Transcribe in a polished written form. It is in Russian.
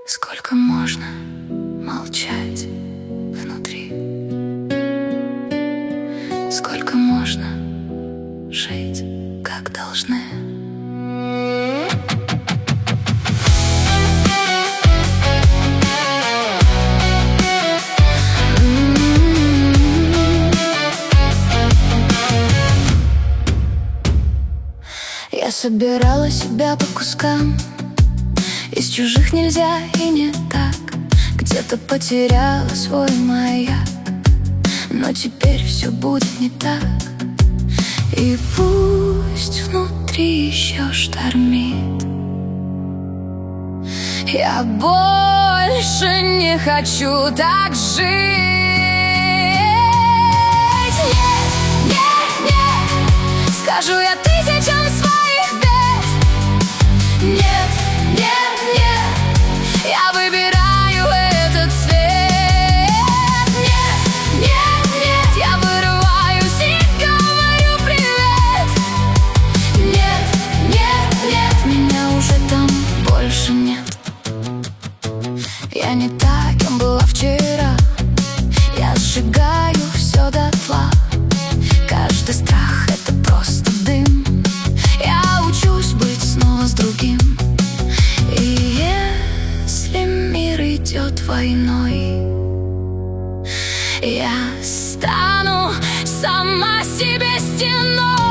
Сколько можно молчать внутри? Сколько можно жить, как должны? Я собирала себя по кускам. Из чужих нельзя и не так. Где-то потеряла свой маяк, но теперь все будет не так. И пусть внутри еще штормит, я больше не хочу так жить. Нет, нет, нет, скажу я тысячам своих бед. Нет, нет, нет, я выбираю этот цвет. Нет, нет, нет, я вырываюсь и говорю привет. Нет, нет, нет, меня уже там больше нет. Я не та, кем была вчера. Я сжигаю все дотла. Каждый страх — это просто дым. Я учусь быть снова с другим. И если мир идет войной, я стану сама себе стеной.